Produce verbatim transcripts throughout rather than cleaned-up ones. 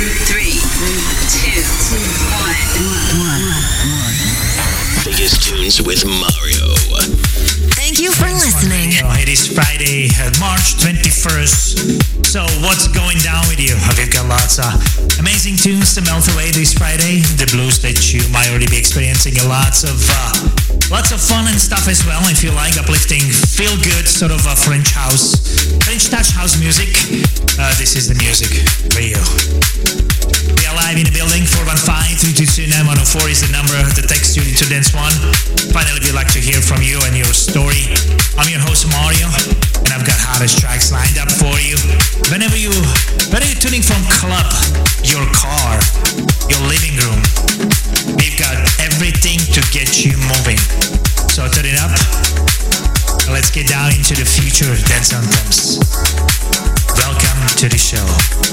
Three, two, one. Biggest tunes with Mario. Thank you for listening. It is Friday, uh, March twenty-first. So what's going down with you? Have you got lots of amazing tunes to melt away this Friday? The blues that you might already be experiencing. Lots of uh, lots of fun and stuff as well. If you like uplifting, feel good sort of uh, French house, French touch house music. Uh, this is the music for you. We are live in the building. four one five, three two two, nine one zero four is the number. The text studio to Dance One. Finally, we'd like to hear from you and your story. I'm your host Mario, and I've got hottest tracks lined up for you. Whenever you, whether you're tuning from club, your car, your living room, we've got everything to get you moving. So turn it up. Let's get down into the future dance anthems. Welcome to the show.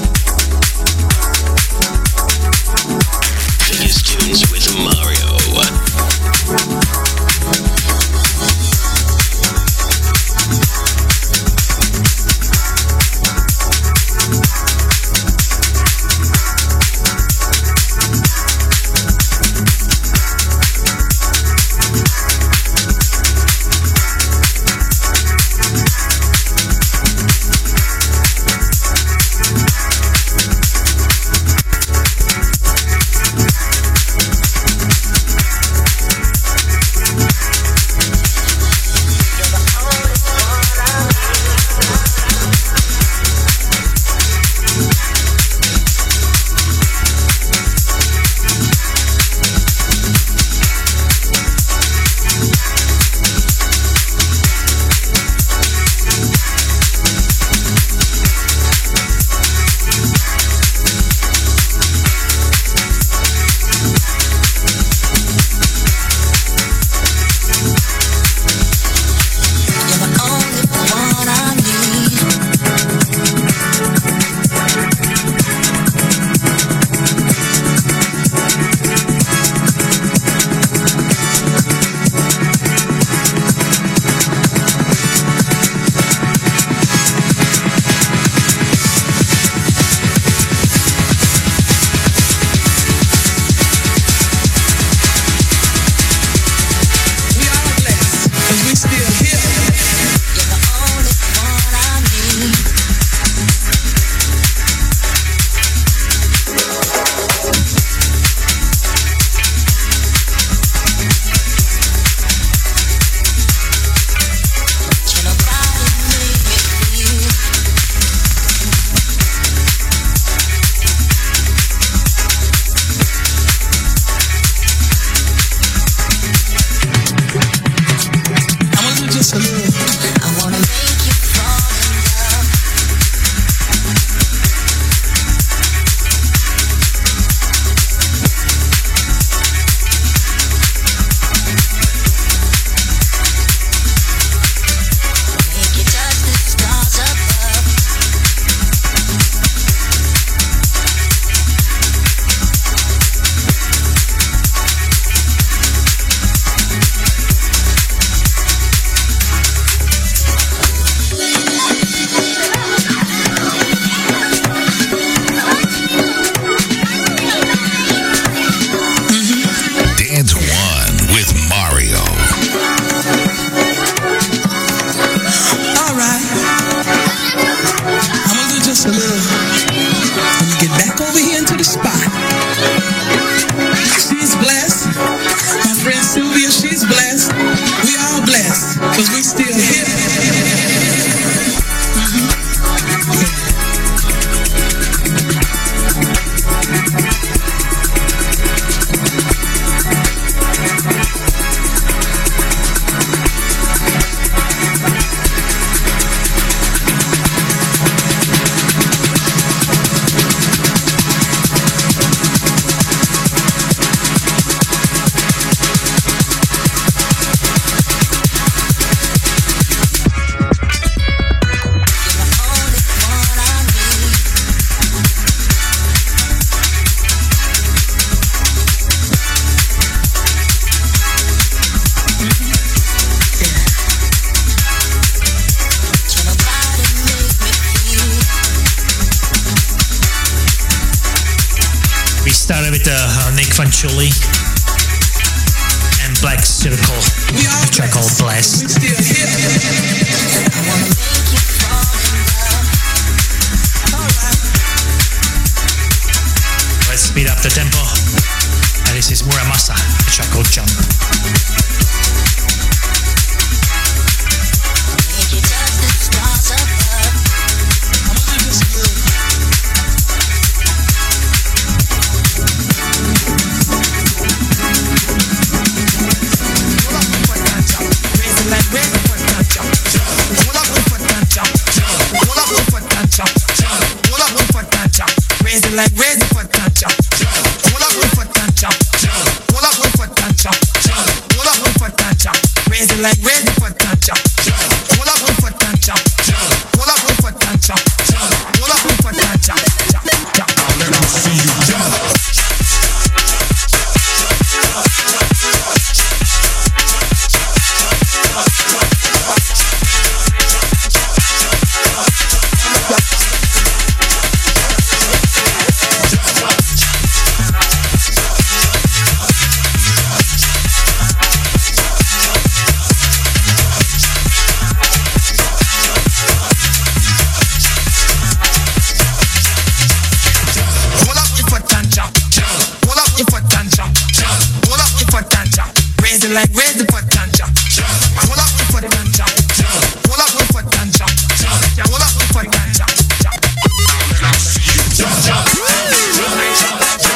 Biggest tunes with Mario. We started with uh, Nick Fanciulli and Black Circle, a track called Blessed. Let's speed up the tempo. And this is Muramasa, a track called Jump. Like raise the foot and jump, pull up with foot and jump, pull up with foot and jump, pull up with foot and jump, raise it like raise the foot and jump, pull up with foot and jump, pull up with foot and jump, pull up with foot and jump, jump, jump. Now let me see you jump. Like raise the foot and jump, pull up the foot and jump, pull up the foot and jump, pull up the foot and jump, jump. Now see you jump, jump, jump, jump,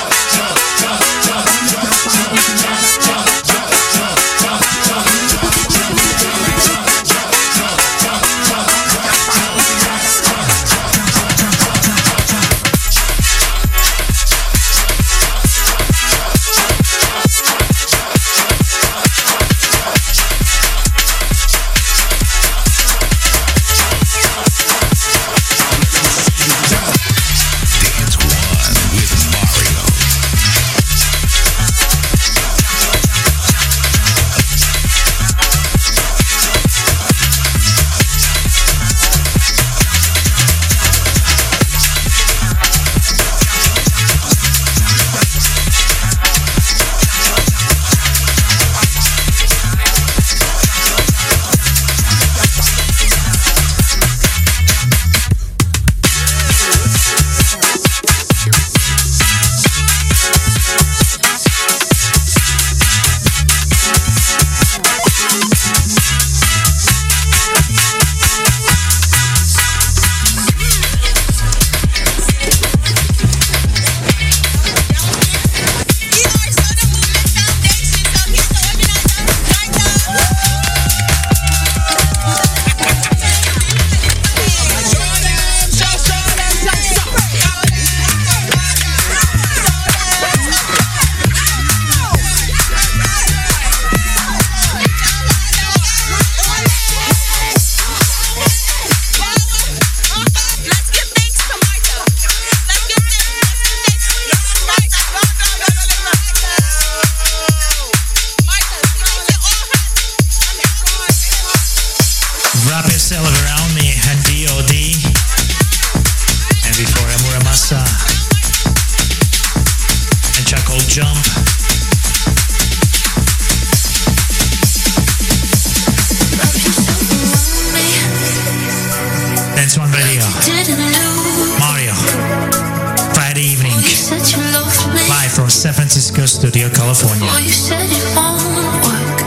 Studio, California. Oh, you said it won't work.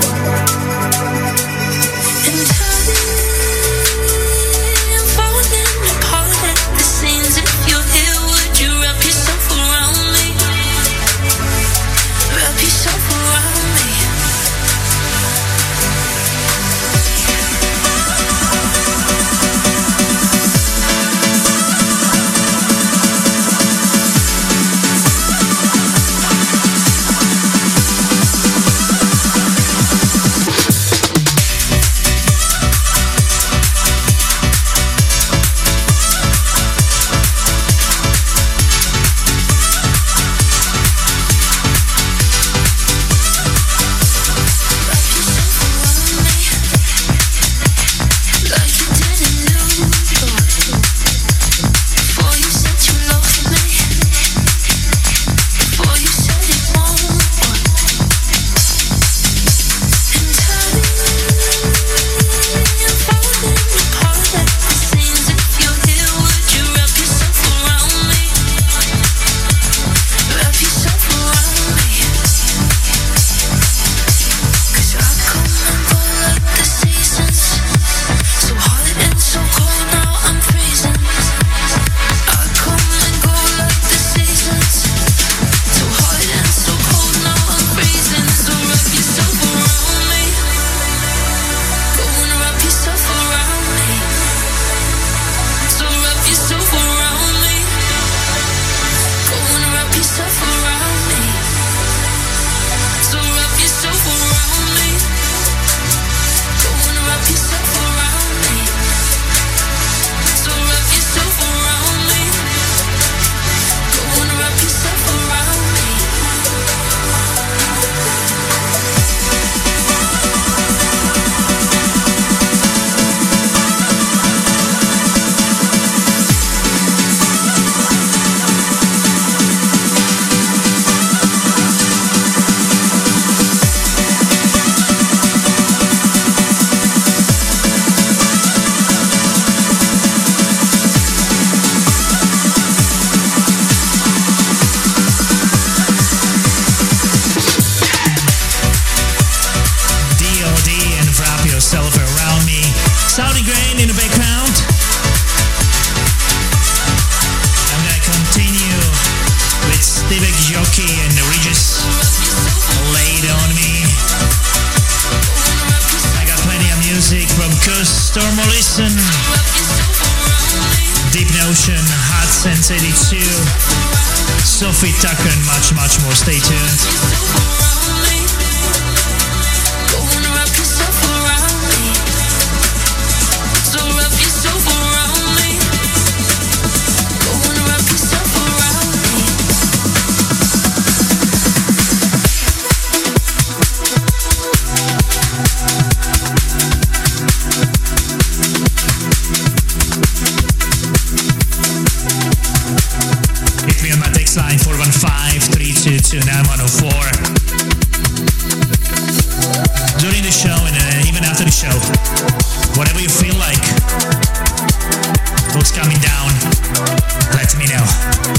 And I'm falling apart at the seams. If you're here, would you wrap yourself around me? Wrap yourself around me. Jockey and Regis, Laid on Me. I got plenty of music from Kus, Storm Morrison, Deep Notion, Hot Sense eighty-two, Sophie Tucker, and much, much more. Stay tuned. four one five, three two two, nine one zero four. During the show and uh, even after the show, whatever you feel like, what's coming down, let me know.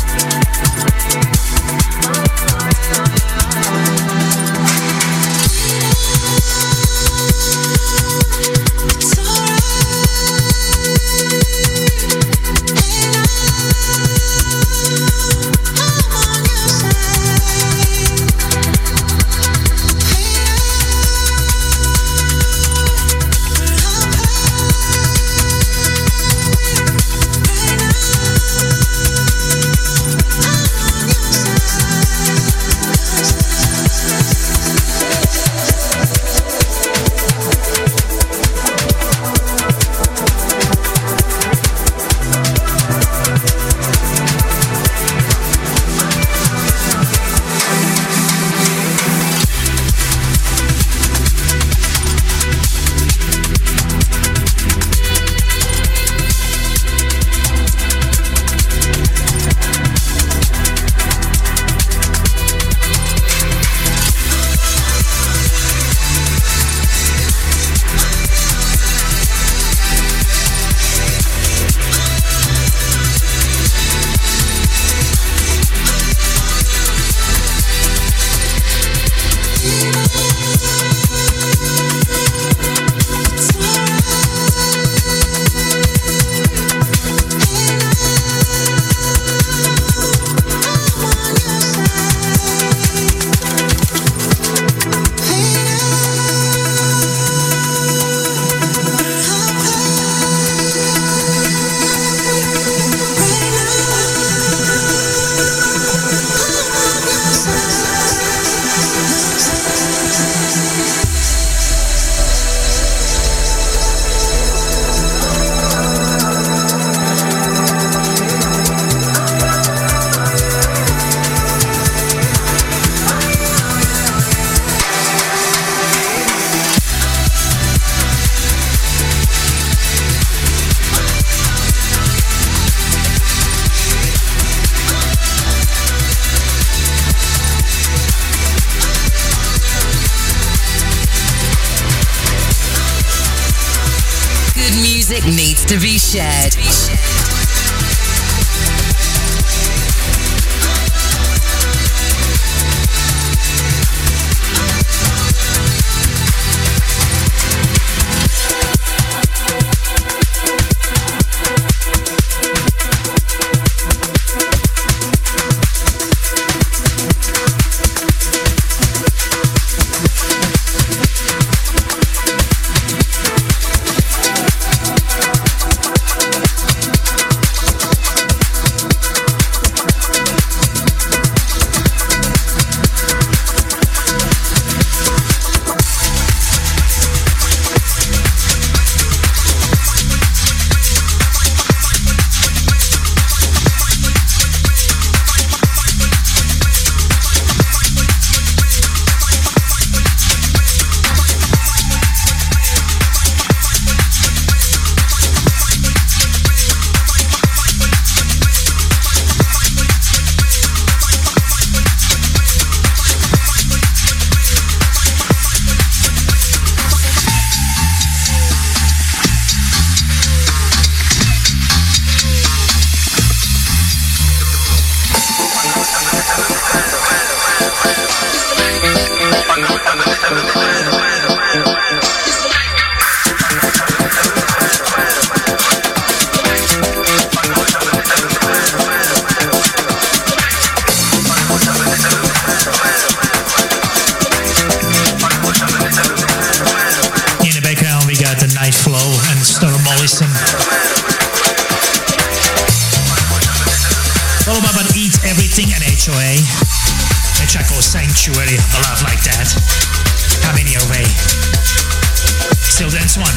Needs to be shared. A. A track called Sanctuary, a love like that. Coming your way. Still dance one.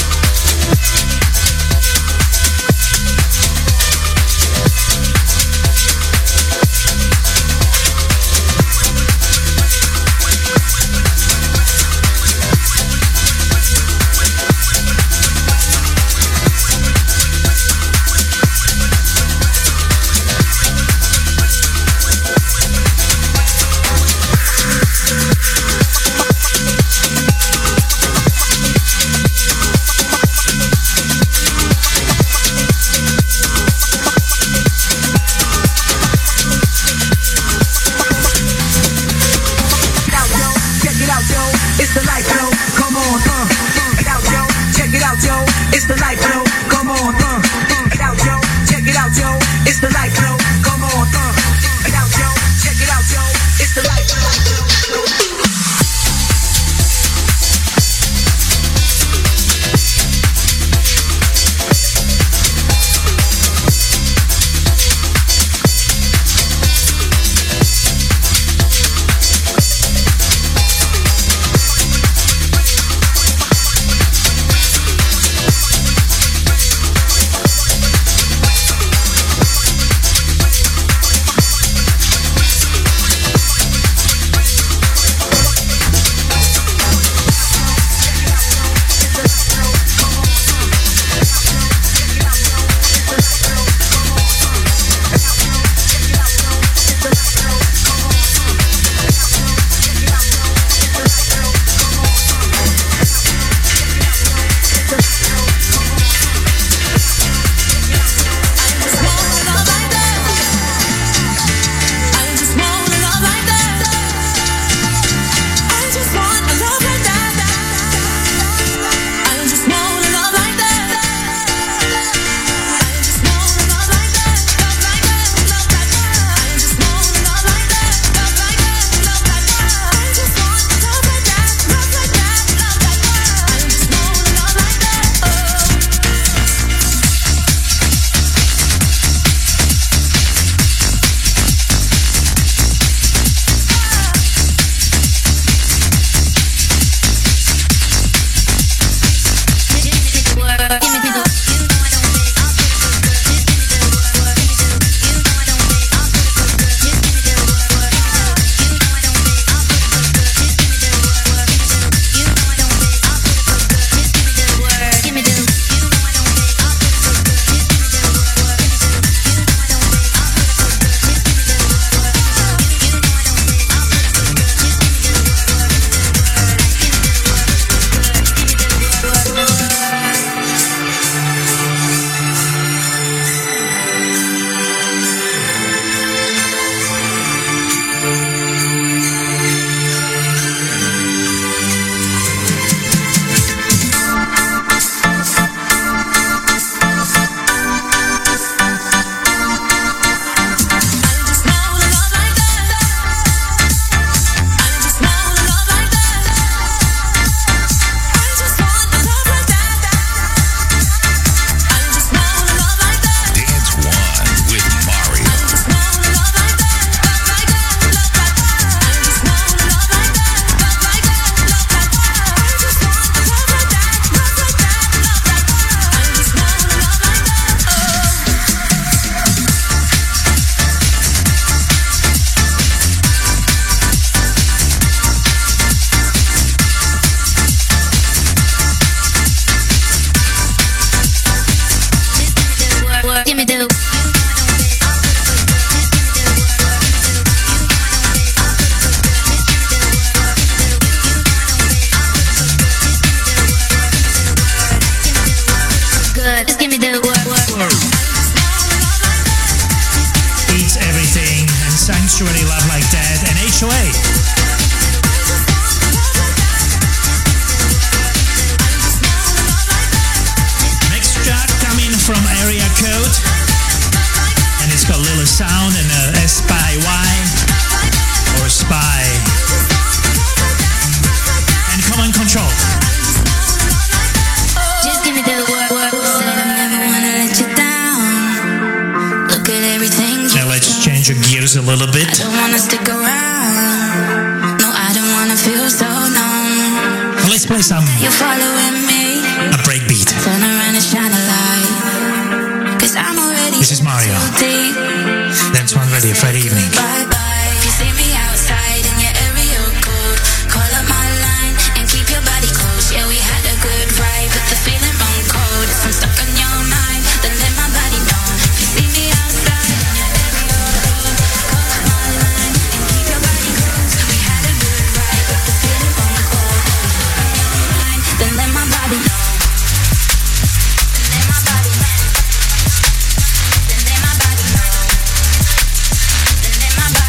Sanctuary, Love Like That, and H O A. Next track coming from Area Code, and it's got Little Sound and uh, S P Y or Spy, and Common Control. Just give me the word, word. Said I never wanna let you down. Look at everything. Now let's change your gears a little bit. I don't wanna stick around. No, I don't wanna feel so numb. Well, let's play some You're following me. a breakbeat. Turn around and shine a light. Cause I'm already This is Mario. too deep. Dance One Radio, Friday evening. Bye bye. If you see me outside in your area code, call up my line and keep your body close. Yeah, we had a good ride, but the feeling run cold. If I'm stuck on your mind, then let my body know. If you see me outside in your area code, call up my line and keep your body close. We had a good ride, but the feeling run cold. If I'm stuck on your mind, then let my body know. Then let my body know. Then let my body know. Then let my body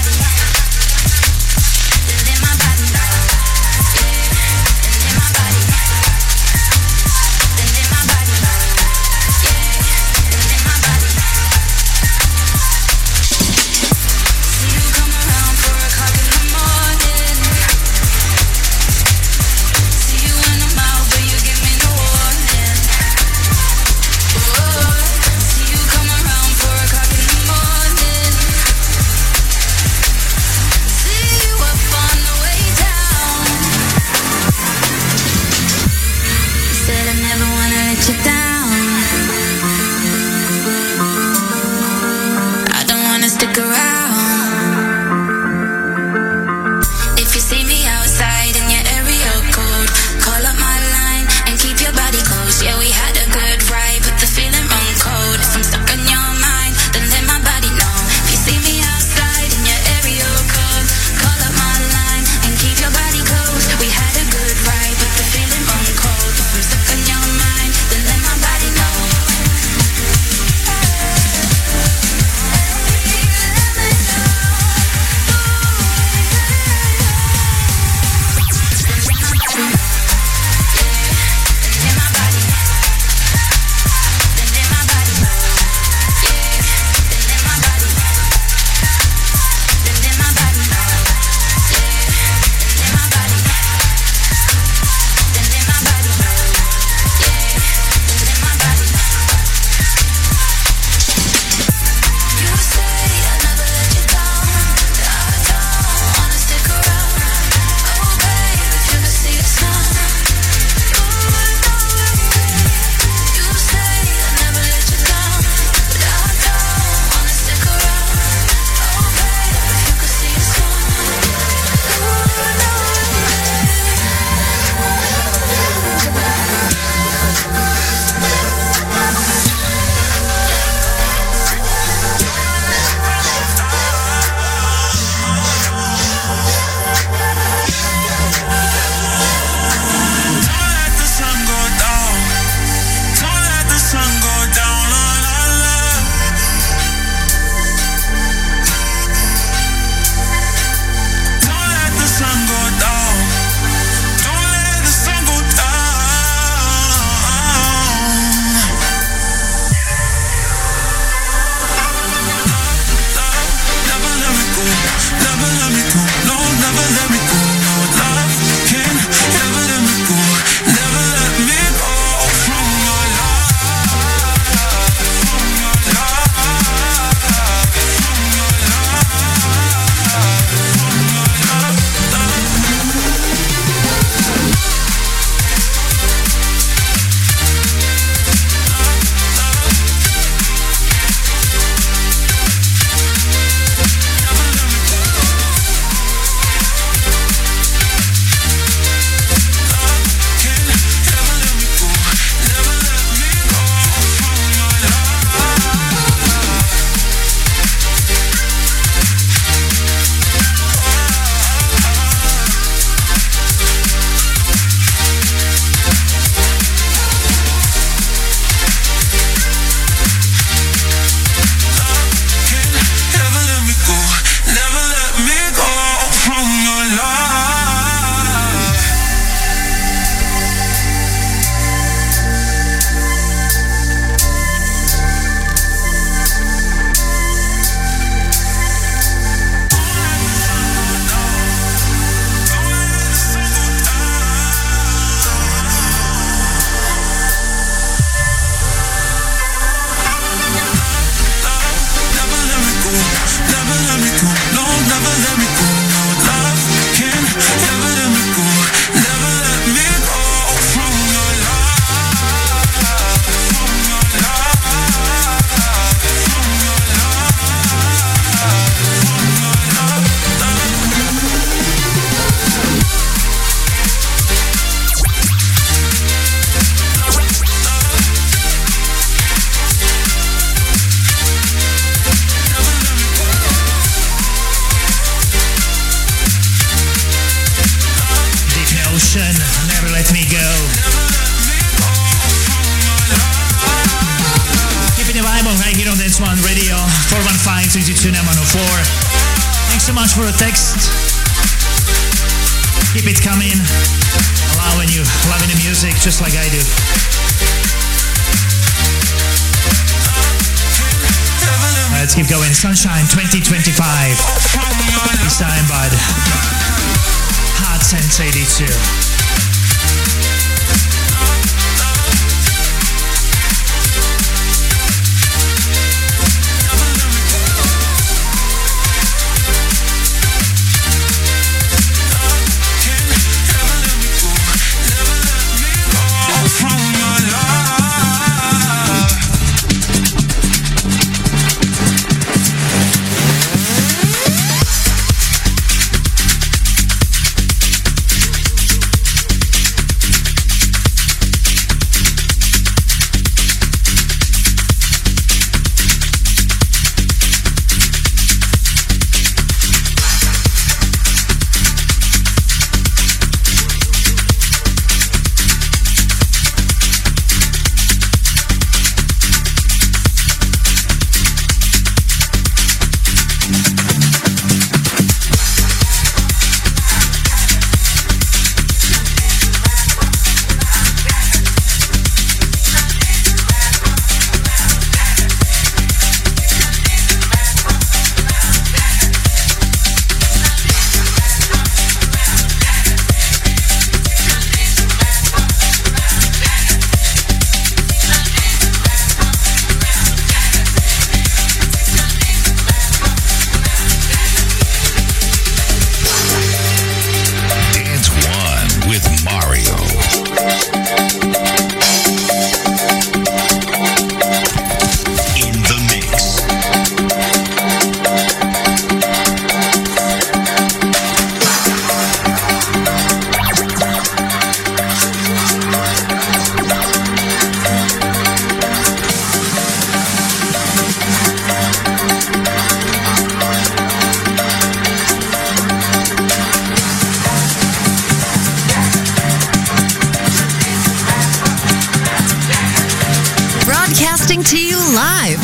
listening to Tune M one oh four. Thanks so much for the text. Keep it coming. Allowing you, loving the music just like I do. Let's keep going. Sunshine twenty twenty-five. This time by the Hard Sense eighty-two. Broadcasting to you live.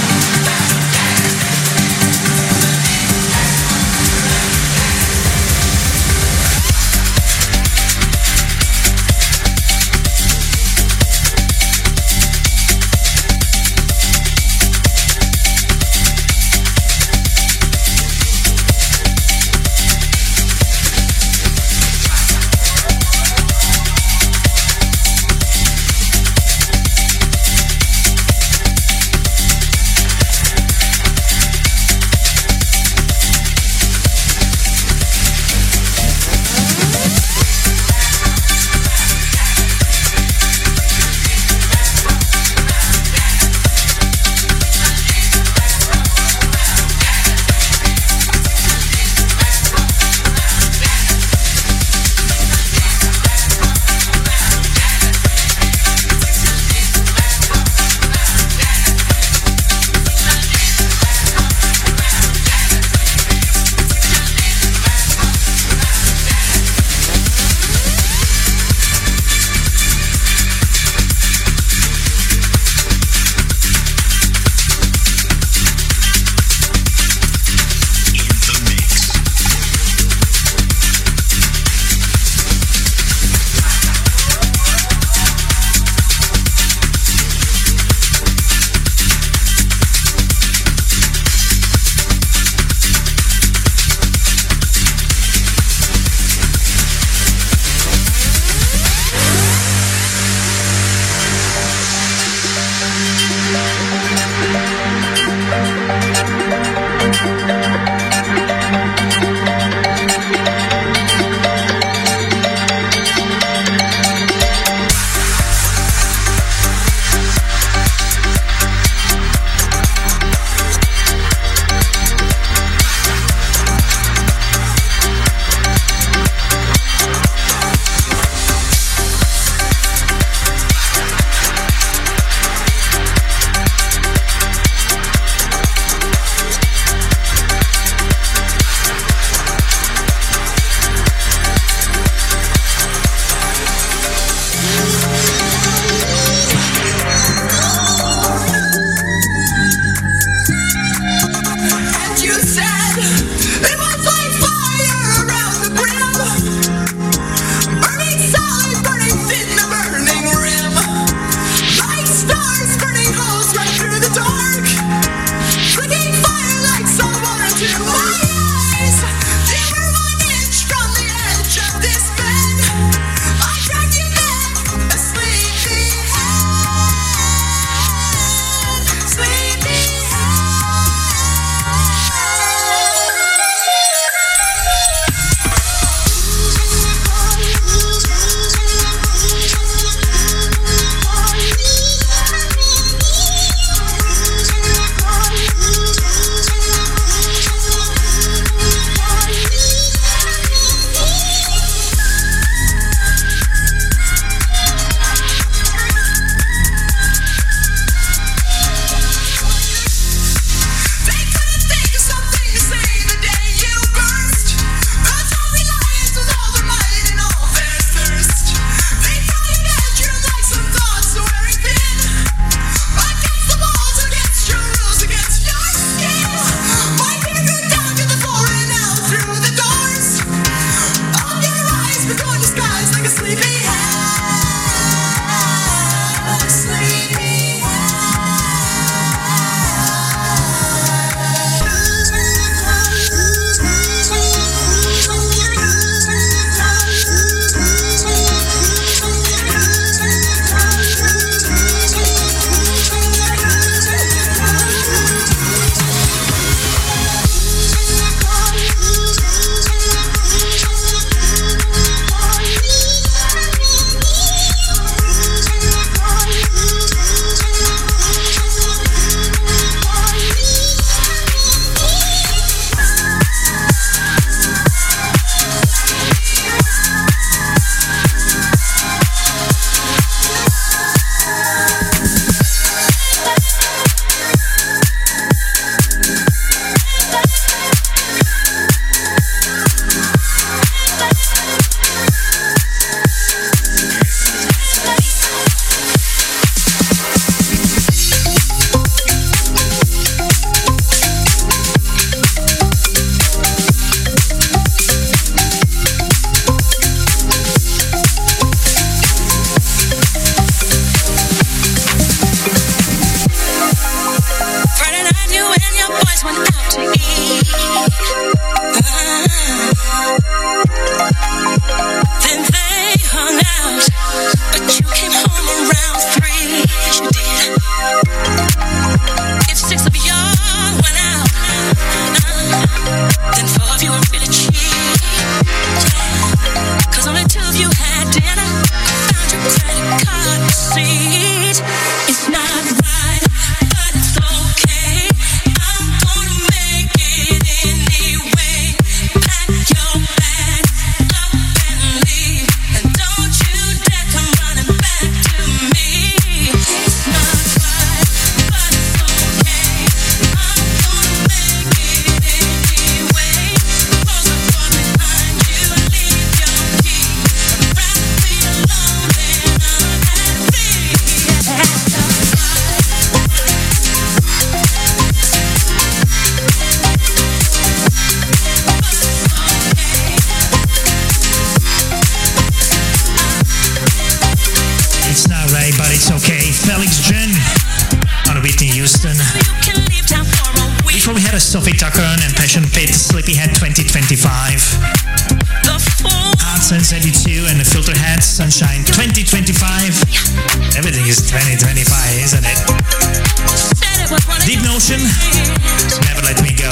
Whitney Houston. Before we had a Sophie Tucker and Passion Pit, Sleepyhead twenty twenty-five. Hard Sense eighty-two and the Filterhead Sunshine twenty twenty-five. Everything is twenty twenty-five, isn't it? Deep Notion, Never Let Me Go.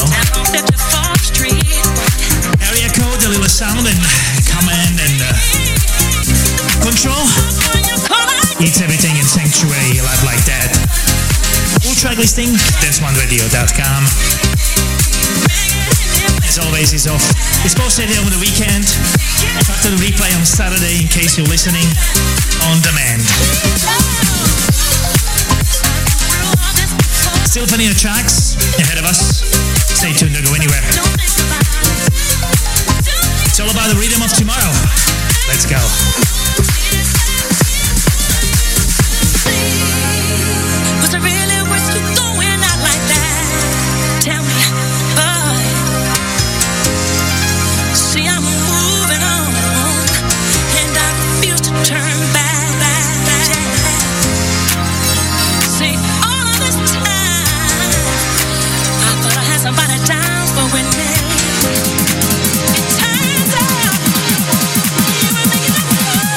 Area Code, A Little Sound and Command and uh, Control. It's Everything in Sanctuary, Live Like That. Full track listing, dance one radio dot com. As always, it's off. It's posted over the weekend. After the replay on Saturday, in case you're listening on demand. Still plenty of tracks ahead of us. Stay tuned, don't go anywhere. It's all about the rhythm of tomorrow. Let's go. Was it really worth you going out like that? Tell me, boy. See, I'm moving on, and I refuse to turn back, back, back. See, all of this time, I thought I had somebody down for winning. It turns out you were making it.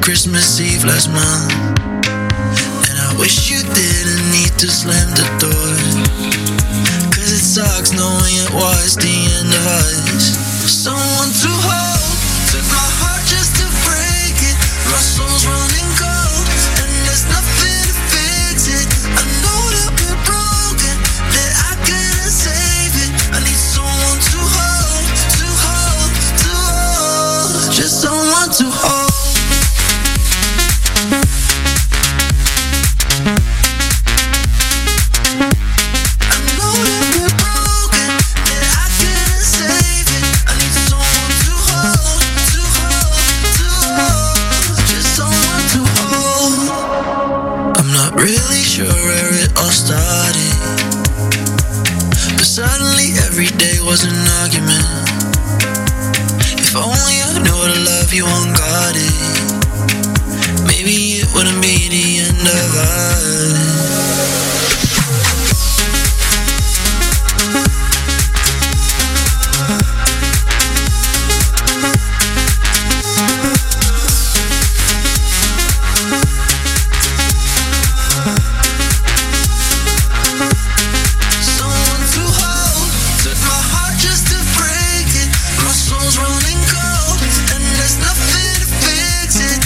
Christmas Eve last month, and I wish you didn't need to slam the door, cause it sucks knowing it was the end of us. Someone to hold, took my heart just to break it. My soul's running cold, and there's nothing to fix it. I know that we're broken, that I couldn't save it. I need someone to hold, to hold, to hold, just someone to hold. Really sure where it all started, but suddenly every day was an argument. If only I knew how to love you unguarded, maybe it wouldn't be the end of us. Running cold, and there's nothing to fix it.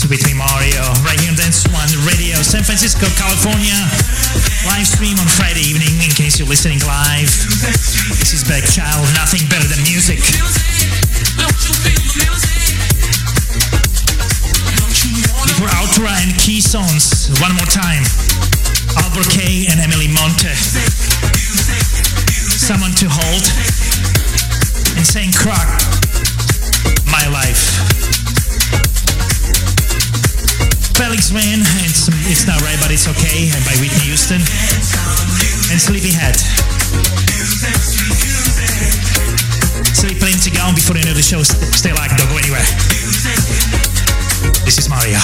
with me, Mario, right here on Dance One Radio, San Francisco, California. Live stream on Friday evening in case you're listening live. This is Beck Child, nothing better than music. Before Ultra and Keysons, one more time. Albert K and Emily Monte. Someone to Hold. Insane Croc, My Life. Felix Mann, it's, it's Not Right But It's Okay, by Whitney Houston. And Sleepyhead. Still plenty to go before the end of the show. Stay like, don't go anywhere. This is Mario.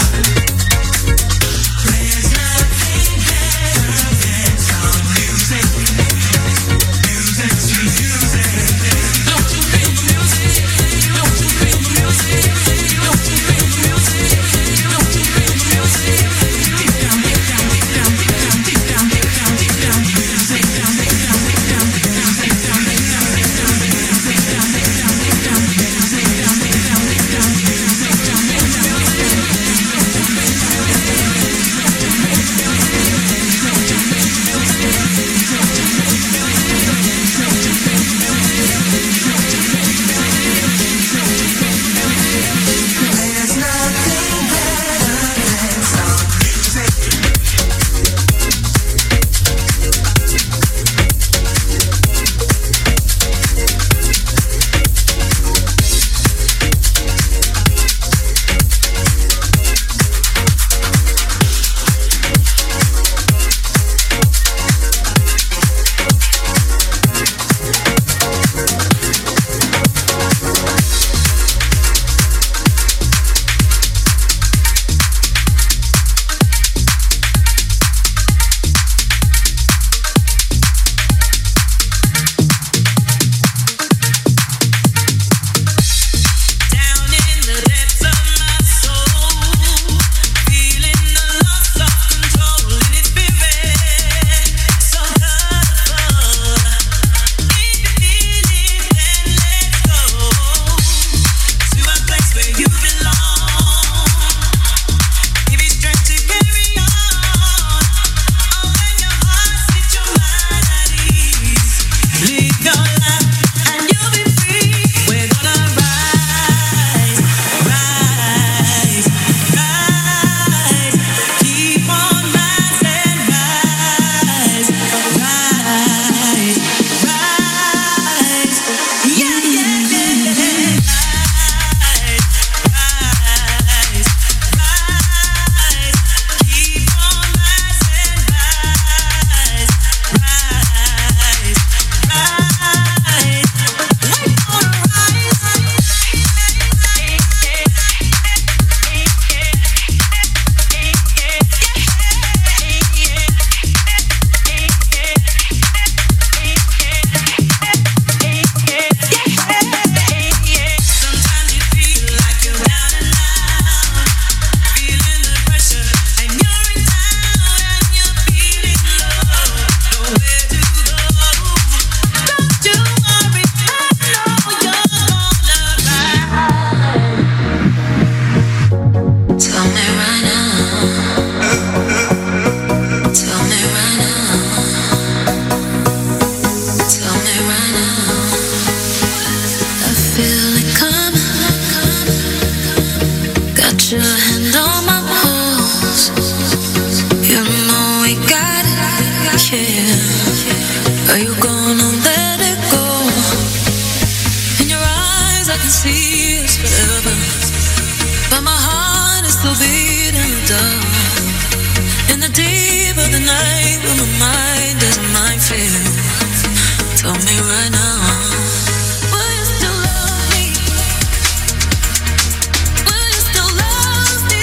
Will you still love me?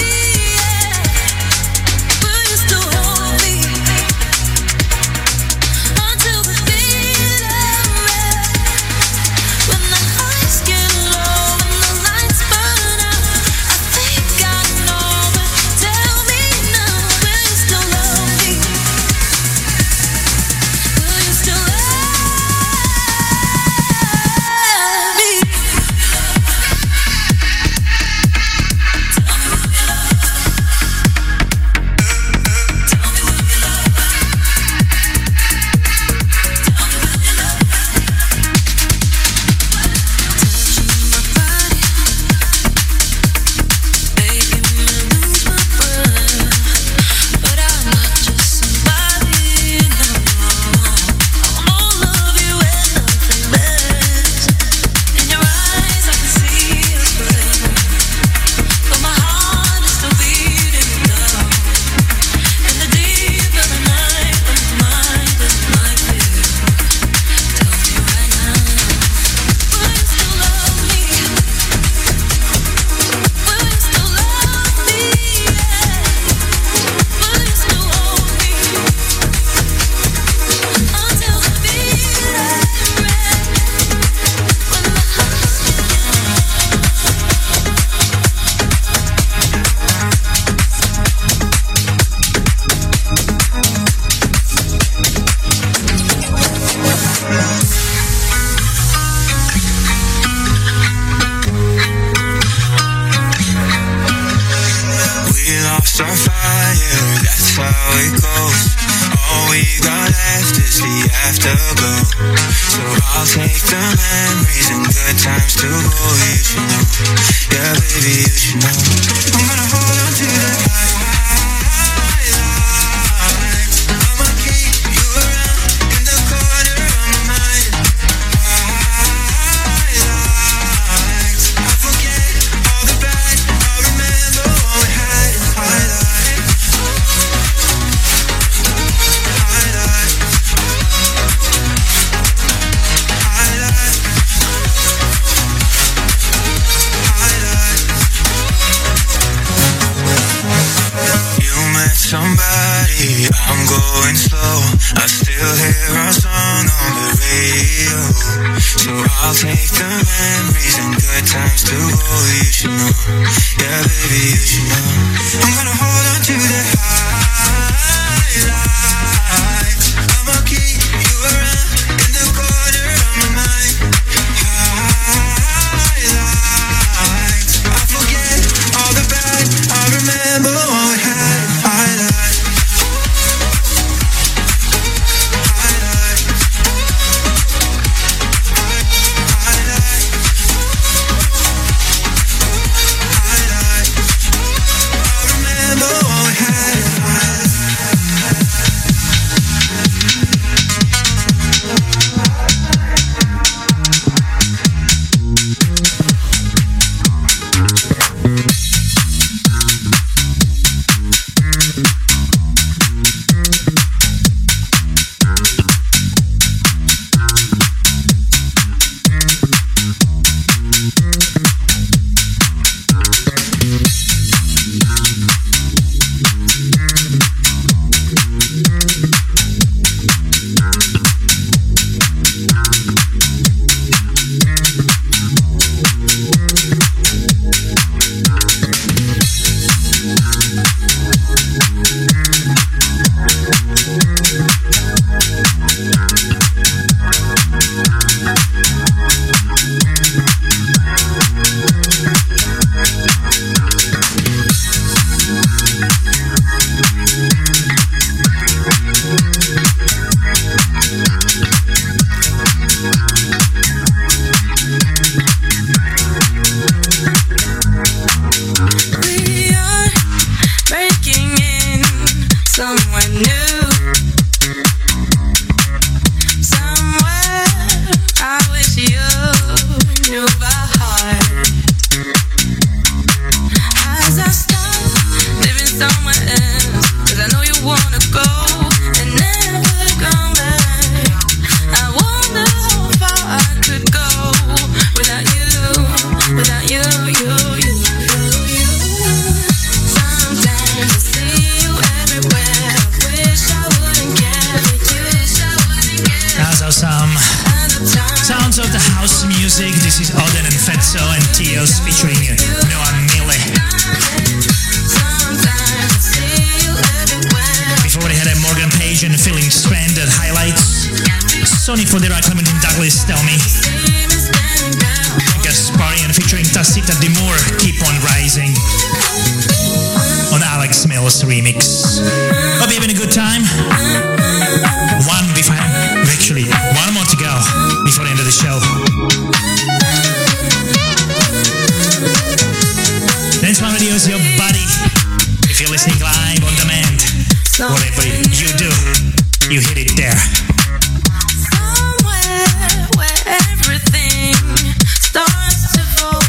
lost our fire, that's how it goes. All we got left is the afterglow. So I'll take the memories and good times to go. You should know, yeah baby, you should know. I'm gonna hold on to the high. I'ma keep you around in the corner of my mind. Highlights, I forget all the bad, I remember all we had. Highlights, highlights, highlights, highlights. You met somebody, I'm going slow. I still hear our song on the radio. So I'll take the memories and good times to go. You should know, yeah baby, you should know. I'm gonna hold on to the highlights. I'ma keep you around in the corner of my mind. Highlights, I forget all the bad, I remember all we had. Highlights, highlights, highlights, highlights, I remember all we had. We are breaking in somewhere new, somewhere I wish you knew by heart. As I start living somewhere else, 'cause I know you wanna go and never come back. I wonder how far I could go without you, without you, you, you, you, you. Sometimes I see you everywhere. I wish I wouldn't care, but you wish I wouldn't care. Those are some Other times sounds of the house music. This is Odin and Fetso and Tios featuring Noah Mille. Sometimes I see you everywhere. Before they had a Morgan Page and Feeling Stranded highlights. Sony Fodera, Clementine Douglas, Tell Me. See me standing down. Gasparian featuring Tacita Demur, Keep On Rising. On Alex Mills remix. Hope you're having a good time. One before, actually, one more to go before the end of the show. Dance One Radio is your buddy. If you're listening live on demand, whatever you do, you hit it there. Somewhere where everything starts to fall.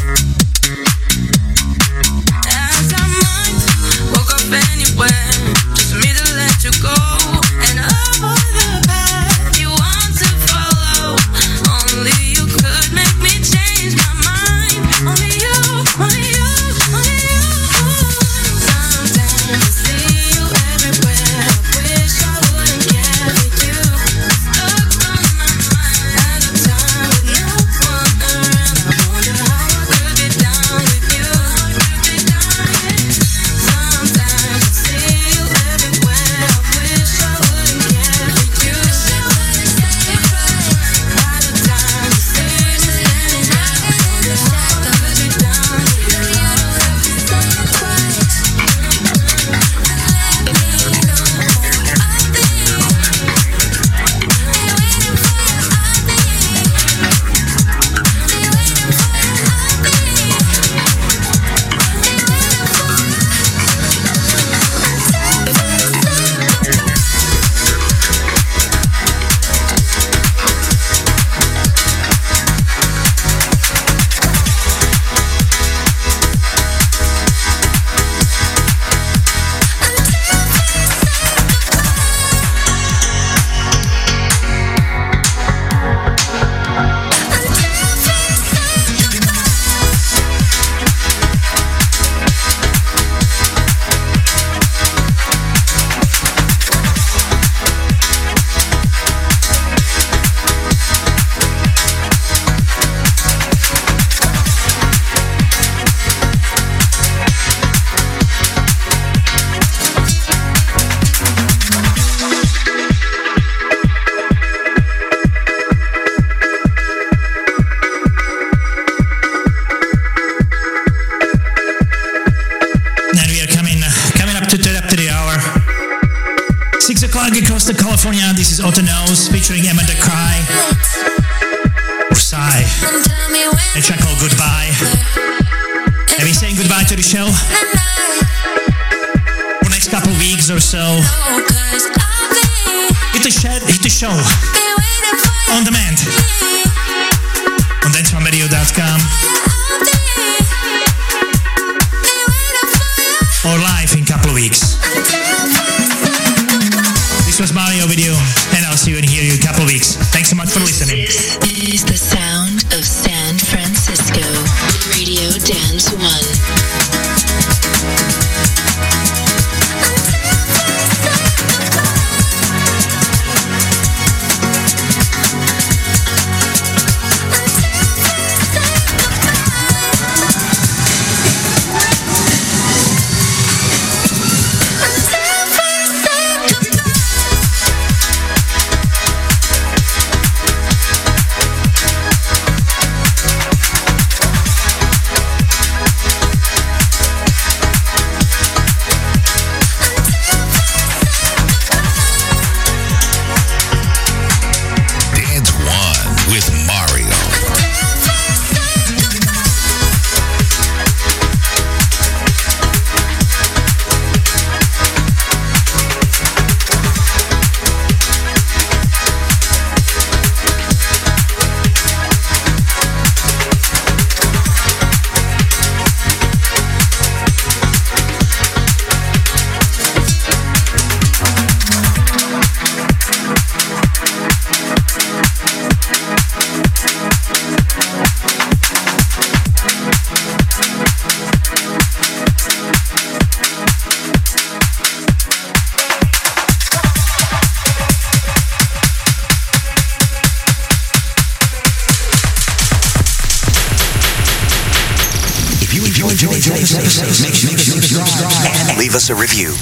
As I might woke up anywhere, just for me to let you go and avoid the path you want to follow. Only you could make me change my mind. Only you, only you, only you. Sometimes I see you everywhere. I wish I wouldn't care, but you California, this is Otto Knows featuring Amanda Cry or Psy. A track called Goodbye. Have you saying goodbye to the show? For the next couple weeks or so. Hit the, shed, hit the show on demand on dance one radio dot com or live in a couple of weeks. This was Mario with you, and I'll see you and hear you in a couple of weeks. Thanks so much for listening. This is the sound of San Francisco. Radio Dance One. Leave us a review.